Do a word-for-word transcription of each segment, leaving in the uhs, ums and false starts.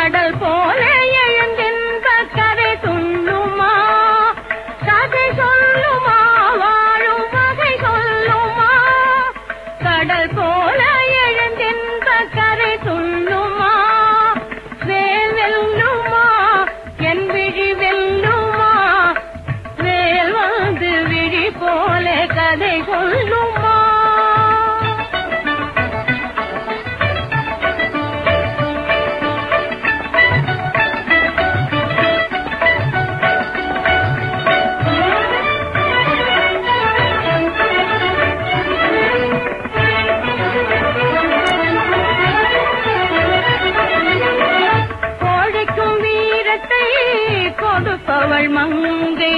கடல் போல எழுந்தின்ப கதை சொல்லுமா கதை சொல்லுமா வாழும் வகை சொல்லுமா கடல் போல எழுந்தின்ப கதை சொல்லுமா வேல் வெல்லுமா என் விழி வெல்லுமா வேல் வந்து விழி போல கதை சொல்லுமா கொடுப்பவள் மங்கை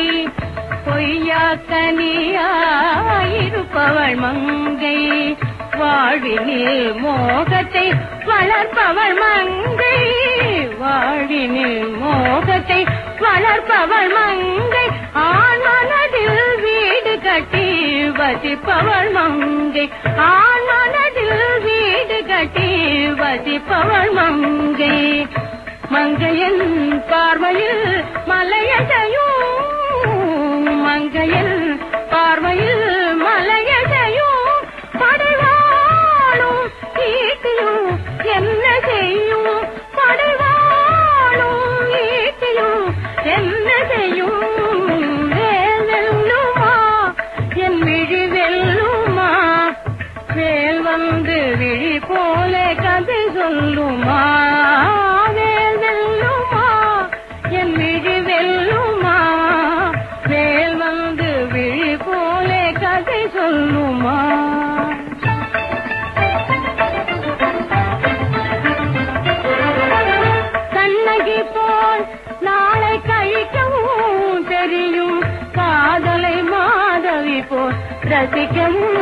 பொய்யாக்கனியாயிருப்பவள் மங்கை வாழ்வினில் மோகத்தை வளர்ப்பவள் மங்கை வாழ்வினில் மோகத்தை வளர்ப்பவள் மங்கை ஆண் மனதில் வீடு கட்டி வசிப்பவள் மங்கை ஆண் மனதில் வீடு கட்டி வசிப்பவள் மங்கை மங்கையின் பார்வையில் மலையசையும் மங்கையின் பார்வையில் மலையசையும் படைவாளும் ஈட்டியும் என்ன செய்யும் படைவாளும் ஈட்டியும் என்ன செய்யும் வேல் வெல்லுமா என் விழி வெல்லுமா வேல் வந்து விழி போல கதை சொல்லுமா சொல்லுமா கண்ணகி போல் நாளை கழிக்கவும் தெரியும் காதலை மாதவி போல் ரசிக்கவும்